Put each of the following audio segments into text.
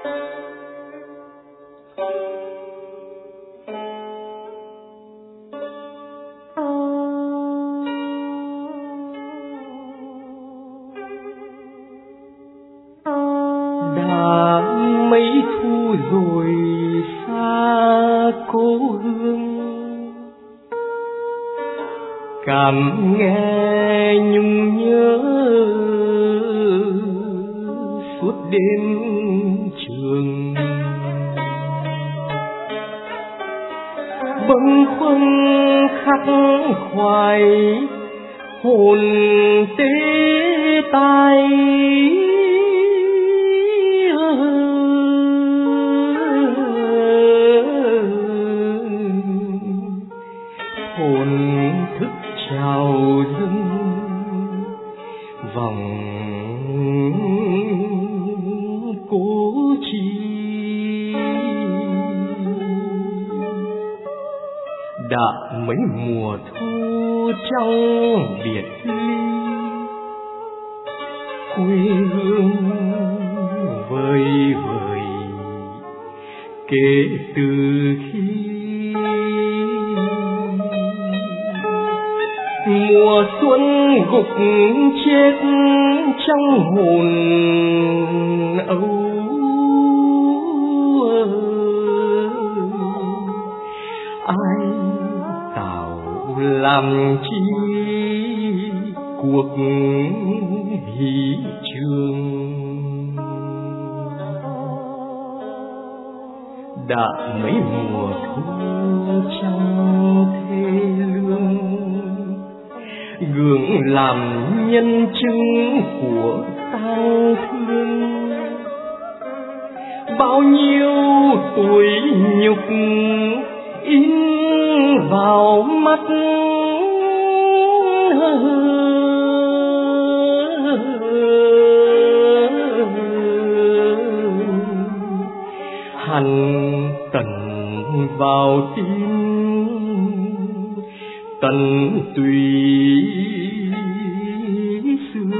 Đã mấy thu rồi xa cố hương, cảm nghe nhung nhớ suốt đêm trường. Bâng khuâng khắc khoải hồn tê tai, hồn thức chào dâng vòng cố chi. Đã mấy mùa thu trong biệt ly, quê hương vơi vợi kể từ khi mùa xuân gục chết trong hồn âu. Ai tạo làm chi cuộc hỷ trường. Đã mấy mùa thu trong thê lương, gượng làm nhân chứng của tang thương. Bao nhiêu tuổi nhục in vào mắt, hằn tận vào tim tận tùy xương.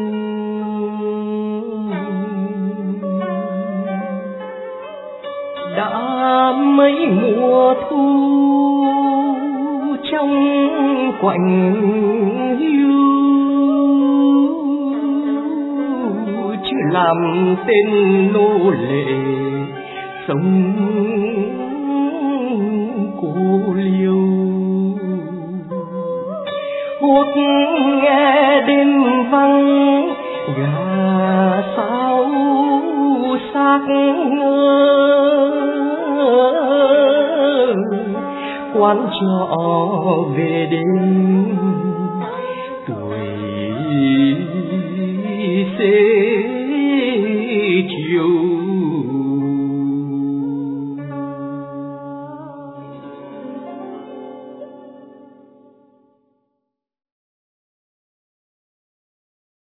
Đã mấy mùa thu trong quạnh hiu, chứ làm tên nô lệ sống cô liêu. Huốt nghe đêm vắng gà sao xác ngơ, quán trọ về đêm tuổi xế.